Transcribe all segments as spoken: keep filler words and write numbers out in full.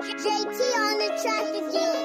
J T on the track again.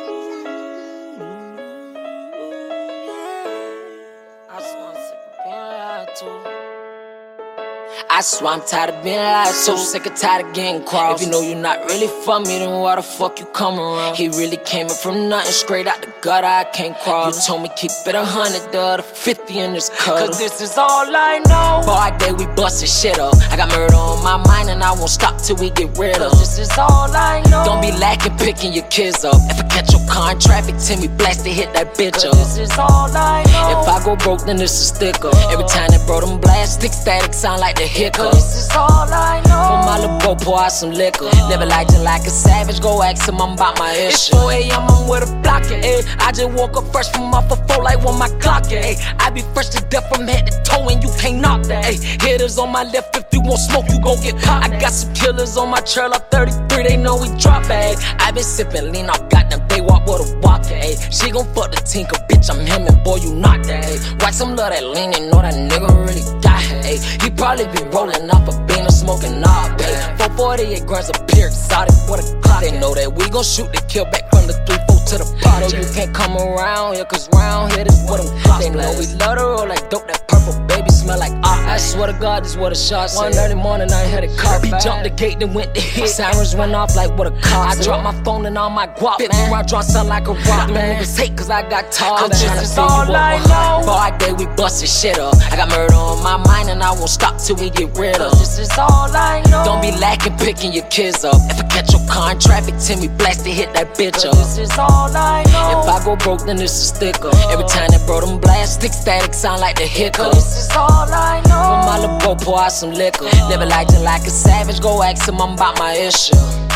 I swear I'm sick of being lied to. I swear I'm tired of being lied to. So sick and tired of getting crossed. If you know you're not really for me, then why the fuck you come around? He really came in from nothing, straight out the gutter, I can't cross. You told me keep it a hundred, the other fifty in this cuddle. Cause this is all I know. Boy, day we bustin' shit up. I got murder on my mind and I won't stop till we get rid of. This is all I know. Don't be lacking picking your kids up. If I catch your car in traffic, tell me blast to hit that bitch up. This is all I know. If I go broke, then this is sticker. Every time they bro them blast, stick static sound like the hiccup. This is all I know. For my little bro, pour out some liquor. Living like just like a savage, go ask him I'm about my issue. It's four A M, I'm with a blocker, ayy. I just woke up fresh from off a four like when my clock, ayy. I be fresh to death from head to toe and you can't knock that, ayy. Hitters on my left, if you want smoke, you gon' get popped. I got some killers on my trail, up thirty-three, they know we drop, ayy. I been sippin' lean, I got them, they walk with a walker, ayy. She gon' fuck the tinker, bitch, I'm him and boy, you not that, ayy. Watch some love that lean and know that nigga really got it, ayy. He probably be rolling off a bean or smoking knob, ayy. four forty-eight grams of pure exotic, what a clock. They know that we gon' shoot the kill back from the three four to the pot. You can't come around here, cause round here, this what them clocks. They know we love the roll like dope, that purple baby smell like ah. I swear to God, this what a shot said. One early morning, I heard a car. He jumped the gate, then went to hit. Sirens went off like what a car. I dropped my phone and all my guap. Fifty round drunk sound like a rock. Man, niggas hate cause I got tall. Cause this is all I know. Boy, day we bustin' shit up. I got murder on my mind and I won't stop till we get rid of. This is all I know. Don't be lacking picking your kids up. If I catch your car in traffic, tell me blast to hit that bitch up. This is all I know. If I go broke, then this is sticker. Every time they bro them blast, stick static sound like the hiccup. This is all I know. For my little bro, pour out some liquor. Living like just like a savage, go ask him I'm about my issue.